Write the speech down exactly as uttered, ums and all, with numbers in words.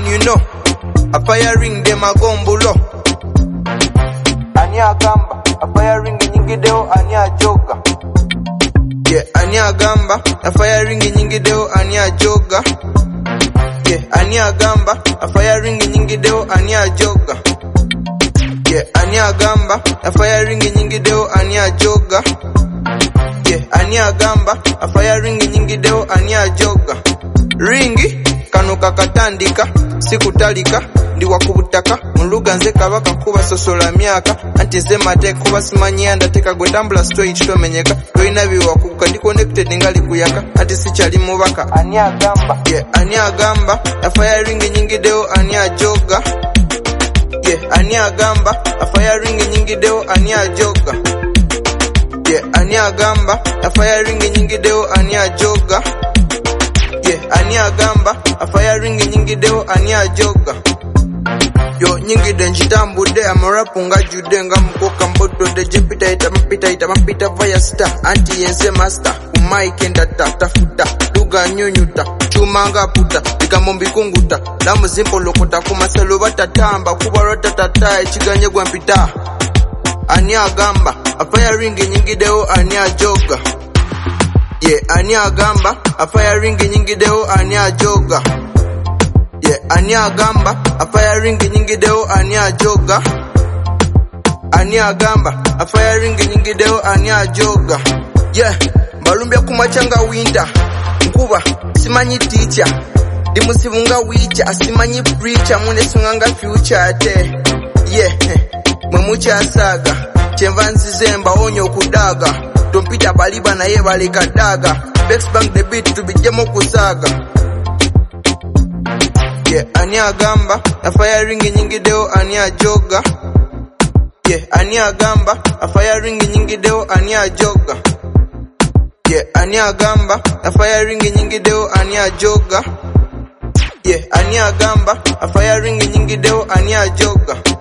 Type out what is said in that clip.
man you know, a firing them a gombulo. Ania gamba, a firing nyingi deo ania joga. Yeah, ania gamba, a firing nyingi deo ania joga. Yeah, ania gamba, a firing nyingi deo ania joga. Yeah, ania gamba, a firing nyingi deo ania joga. Yeah, ania gamba, a firing nyingi deo ania joga. Ringi, kanuka katandika, sikutalika, ndiwa kubutaka, muluga nze kabaka kuba sosola myaka, anti nze mateka kuba simanyanda teka gwetambula straight tomenyeka, toina biwa kubuka ndi connected ngali kuyaka, anti sichali mubaka. Ania gamba, yeah, ania gamba, a firing nyingi deo ania joga. Yeah, ania gamba, a firing nyingi deo ania joga. Yeah, ania gamba, a firing nyingi deo ania joga. Yeah, ania gamba, a firing nyingi deo ania joga. Yo nyingi denjitambu de amarapu nga jude nga mkoka mboto de jepita ita mpita ita mpita via star. Anti yense master, umaike ndata tafuta, luga nyunyuta, chuma nga puta, ika mombi kunguta, lamu zimpo lokota kumaselo batatamba, kubarota tatae, chiganye gwampita. Ania gamba, a firing nyingi deo ania joga. Yeah, ania gamba, a firing nyingi deo ania joga. Yeah, ania gamba, a firing nyingi deo ania joga. Ania gamba, a firing nyingi deo ania joga. Yeah, mbalumbia kumachanga winda, nkuba, simanyi teacher, dimusibunga wicha, asimanyi preacher, mune sunganga future ate. Yeah, mwemucha asaga, chenvanzi zemba onyo kudaga, tompita baliba na ye balika daga, Bex bank the beat tubijemo kusaga. Yeah, ania gamba, a firing nyingi deo ania joga. Yeah, ania gamba, a firing nyingi deo ania joga. Yeah, ania gamba, a firing nyingi deo ania joga. Yeah, ania gamba, a firing nyingi deo ania joga.